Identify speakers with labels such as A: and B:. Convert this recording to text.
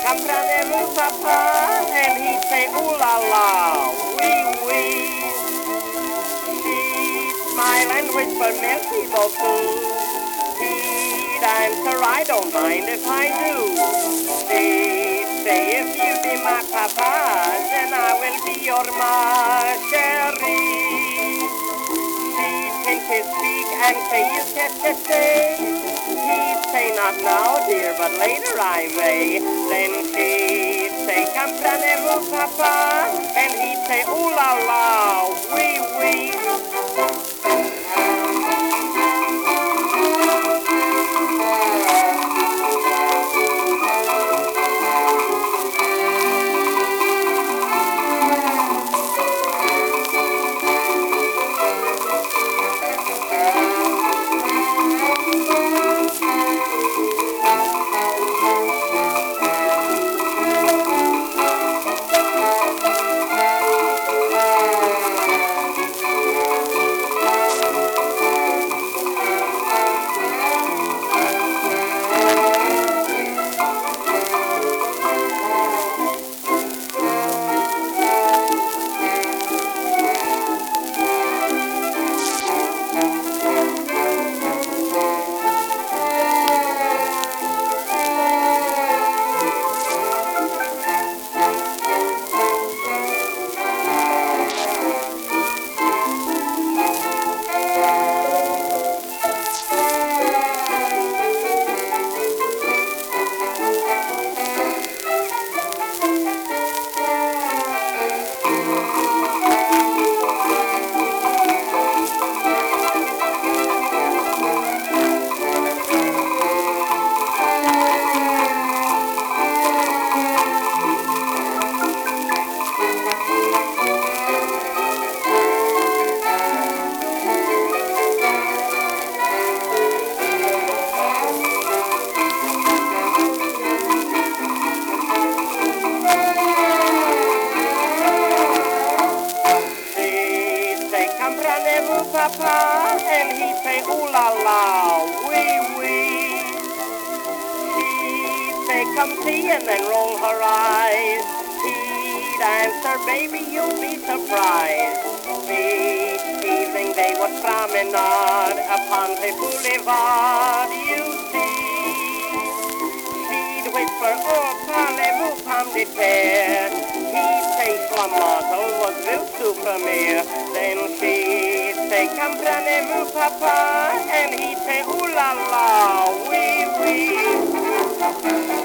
A: comprenez-vous, papa? And he'd say, ooh la la, oui, oui. She'd smile and whisper, merci beaucoup. He'd answer, I don't mind if I do. She'd say, if you be my papa, then I will be your ma chérie. She'd pinch his cheek and say, you get to say. He'd say, not now, dear, but later I may. Then she'd say, comprenez-vous, papa? And he'd say, ooh la la, oui, oui. Comprenez-vous, papa? And he'd say, ooh la la, oui, oui. She'd say, come see, and then roll her eyes. He'd answer, baby, you'll be surprised. Each evening they would promenade upon the boulevard, you see. She'd whisper, oh, parlez-vous, pomme de terre. He'd say, Schlamazel was will super-mere. Then she'd say, comprenez-vous, papa? And he'd say, ooh la la, oui, oui.